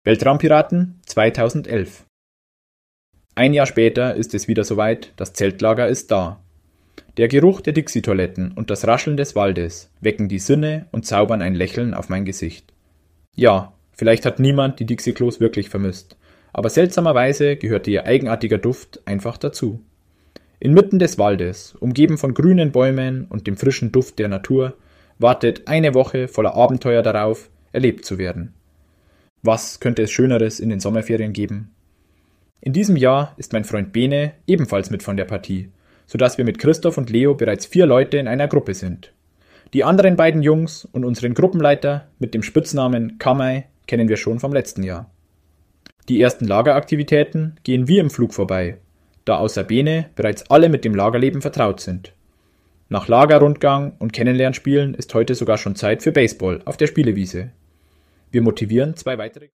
Weltraumpiraten 2011. Ein Jahr später ist es wieder soweit, das Zeltlager ist da. Der Geruch der Dixie-Toiletten und das Rascheln des Waldes wecken die Sinne und zaubern ein Lächeln auf mein Gesicht. Ja, vielleicht hat niemand die Dixie-Klos wirklich vermisst, aber seltsamerweise gehörte ihr eigenartiger Duft einfach dazu. Inmitten des Waldes, umgeben von grünen Bäumen und dem frischen Duft der Natur, wartet eine Woche voller Abenteuer darauf, erlebt zu werden. Was könnte es Schöneres in den Sommerferien geben? In diesem Jahr ist mein Freund Bene ebenfalls mit von der Partie, sodass wir mit Christoph und Leo bereits 4 Leute in einer Gruppe sind. Die anderen beiden Jungs und unseren Gruppenleiter mit dem Spitznamen Kamai kennen wir schon vom letzten Jahr. Die ersten Lageraktivitäten gehen wie im Flug vorbei, da außer Bene bereits alle mit dem Lagerleben vertraut sind. Nach Lagerrundgang und Kennenlernspielen ist heute sogar schon Zeit für Baseball auf der Spielewiese. Wir motivieren 2 weitere